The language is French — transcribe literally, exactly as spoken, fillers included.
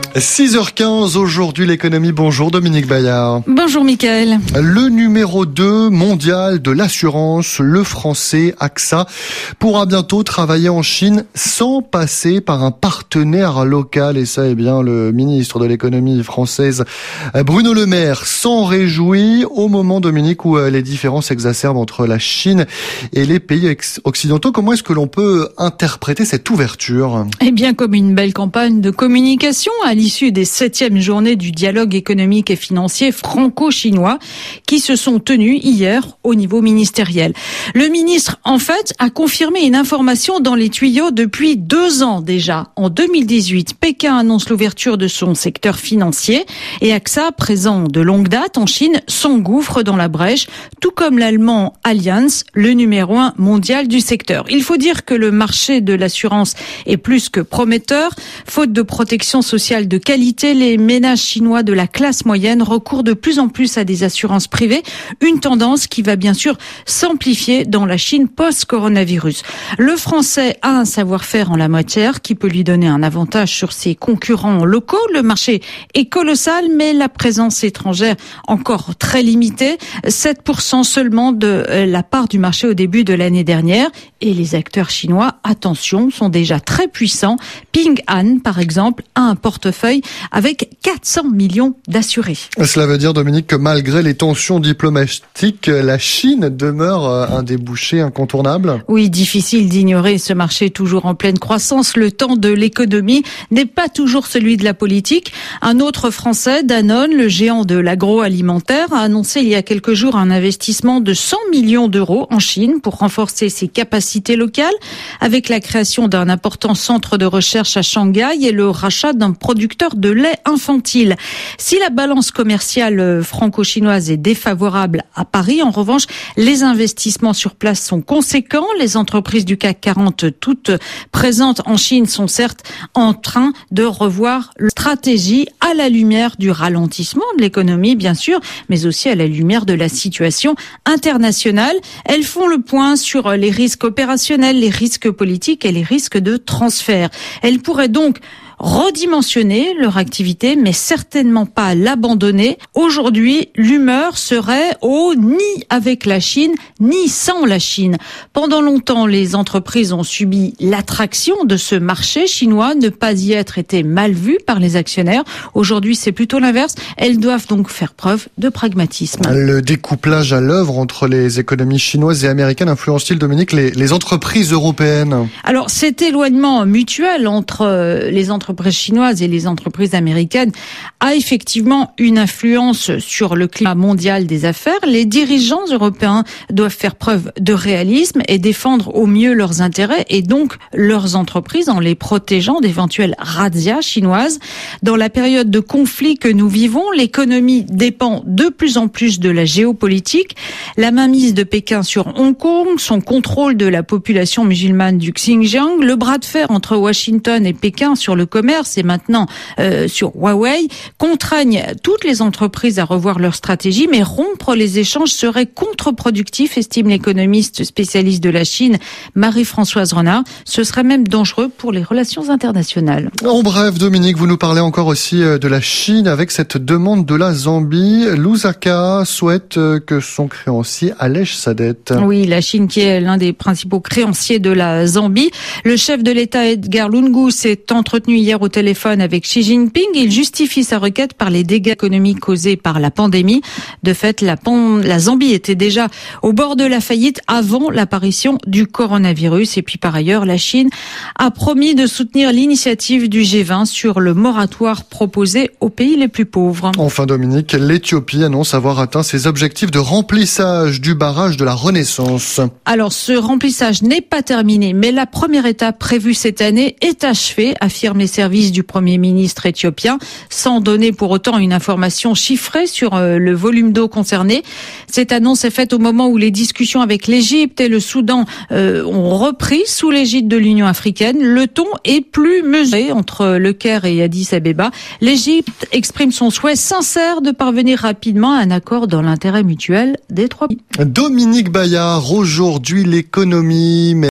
six heures quinze, aujourd'hui l'économie. Bonjour Dominique Bayard. Bonjour Mickaël. Le numéro deux mondial de l'assurance, le français A X A, pourra bientôt travailler en Chine sans passer par un partenaire local. Et ça, eh bien, le ministre de l'économie française, Bruno Le Maire, s'en réjouit au moment, Dominique, où les différences s'exacerbent entre la Chine et les pays occidentaux. Comment est-ce que l'on peut interpréter cette ouverture ? Eh bien, comme une belle campagne de communication à l'issue des septièmes journées du dialogue économique et financier franco-chinois qui se sont tenues hier au niveau ministériel. Le ministre, en fait, a confirmé une information dans les tuyaux depuis deux ans déjà. En deux mille dix-huit, Pékin annonce l'ouverture de son secteur financier et A X A, présent de longue date en Chine, s'engouffre dans la brèche, tout comme l'allemand Allianz, le numéro un mondial du secteur. Il faut dire que le marché de l'assurance est plus que prometteur. Faute de protection sociale de qualité, les ménages chinois de la classe moyenne recourent de plus en plus à des assurances privées, une tendance qui va bien sûr s'amplifier dans la Chine post-coronavirus. Le français a un savoir-faire en la matière qui peut lui donner un avantage sur ses concurrents locaux. Le marché est colossal, mais la présence étrangère encore très limitée, sept pour cent seulement de la part du marché au début de l'année dernière. Et les acteurs chinois, attention, sont déjà très puissants. Ping An, par exemple, a un portefeuille avec quatre cents millions d'assurés. Cela veut dire, Dominique, que malgré les tensions diplomatiques, la Chine demeure un débouché incontournable ? Oui, difficile d'ignorer ce marché toujours en pleine croissance. Le temps de l'économie n'est pas toujours celui de la politique. Un autre Français, Danone, le géant de l'agroalimentaire, a annoncé il y a quelques jours un investissement de cent millions d'euros en Chine pour renforcer ses capacités locales, avec la création d'un important centre de recherche à Shanghai et le rachat d'un producteur de lait infantile. Si la balance commerciale franco-chinoise est défavorable à Paris, en revanche, les investissements sur place sont conséquents. Les entreprises du C A C quarante, toutes présentes en Chine, sont certes en train de revoir leur stratégie à la lumière du ralentissement de l'économie, bien sûr, mais aussi à la lumière de la situation internationale. Elles font le point sur les risques opérationnels, les risques politiques et les risques de transfert. Elles pourraient donc redimensionner leur activité, mais certainement pas l'abandonner. Aujourd'hui, l'humeur serait au ni avec la Chine, ni sans la Chine. Pendant longtemps, les entreprises ont subi l'attraction de ce marché chinois. Ne pas y être était mal vu par les actionnaires. Aujourd'hui, c'est plutôt l'inverse. Elles doivent donc faire preuve de pragmatisme. Le découplage à l'œuvre entre les économies chinoises et américaines influence-t-il, Dominique, les, les entreprises européennes ? Alors, cet éloignement mutuel entre les entreprises chinoises et les entreprises américaines a effectivement une influence sur le climat mondial des affaires. Les dirigeants européens doivent faire preuve de réalisme et défendre au mieux leurs intérêts et donc leurs entreprises en les protégeant d'éventuelles razzias chinoises. Dans la période de conflit que nous vivons, l'économie dépend de plus en plus de la géopolitique. La mainmise de Pékin sur Hong Kong, son contrôle de la population musulmane du Xinjiang, le bras de fer entre Washington et Pékin sur le commerce et maintenant euh, sur Huawei contraignent toutes les entreprises à revoir leur stratégie, mais rompre les échanges serait contre-productif, estime l'économiste spécialiste de la Chine Marie-Françoise Renard. Ce serait même dangereux pour les relations internationales. En bref, Dominique, vous nous parlez encore aussi de la Chine avec cette demande de la Zambie. Lusaka souhaite que son créancier allège sa dette. Oui, la Chine qui est l'un des principaux créanciers de la Zambie. Le chef de l'État Edgar Lungu s'est entretenu hier au téléphone avec Xi Jinping. Il justifie sa requête par les dégâts économiques causés par la pandémie. De fait, la, pan- la Zambie était déjà au bord de la faillite avant l'apparition du coronavirus. Et puis par ailleurs, la Chine a promis de soutenir l'initiative du G vingt sur le moratoire proposé aux pays les plus pauvres. Enfin, Dominique, l'Éthiopie annonce avoir atteint ses objectifs de remplissage du barrage de la Renaissance. Alors, ce remplissage n'est pas terminé, mais la première étape prévue cette année est achevée, affirme les services du Premier ministre éthiopien, sans donner pour autant une information chiffrée sur euh, le volume d'eau concerné. Cette annonce est faite au moment où les discussions avec l'Égypte et le Soudan euh, ont repris sous l'égide de l'Union africaine. Le ton est plus mesuré entre Le Caire et Addis Abeba. L'Égypte exprime son souhait sincère de parvenir rapidement à un accord dans l'intérêt mutuel des trois pays. Dominique Bayard, aujourd'hui l'économie.